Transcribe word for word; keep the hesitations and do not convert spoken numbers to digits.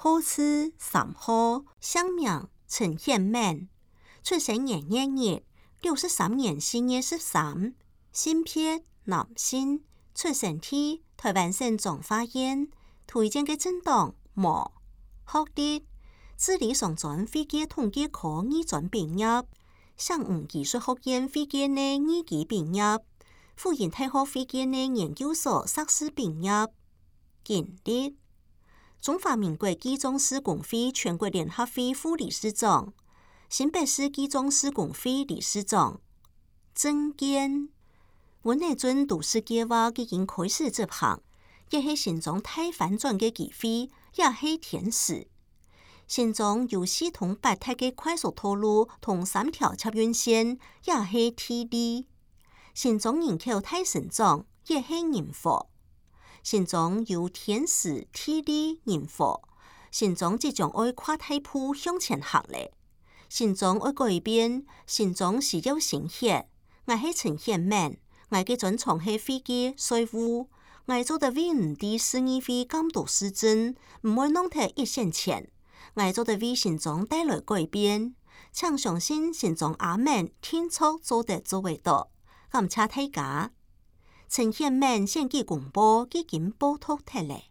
好似三號，鄉名陳顯勉，出生年一日，六十三年四月十三，性別男性，出生地台灣省彰化縣，推薦嘅政黨無，學歷智理商專會計統計科二專畢業，上午技術學院會計內二級畢業，輔仁大學會計內研究所碩士畢業，經歷中華民國機裝施工會全國聯合會副理事長，新北市機裝施工會理事長。政見阮內陣都市計劃已經開始執行，也是心中大反轉嘅機會，也是天使。心中有系統八達嘅快速道路同三條捷運線，也是天利。心中人口大成長，也是人禍。心中有天時、地利、人和，心中即將愛跨大步向前行咧。心中愛改變，心中是有新血。我係陳顯勉，我嘅專長係會計、稅務，我做得為唔啲市議會監督施政，唔會弄得一線錢。我做得為心中帶來改變，請相信心中阿們天促做得做為到。感謝大家。陳顯勉選舉公報已經報讀出來。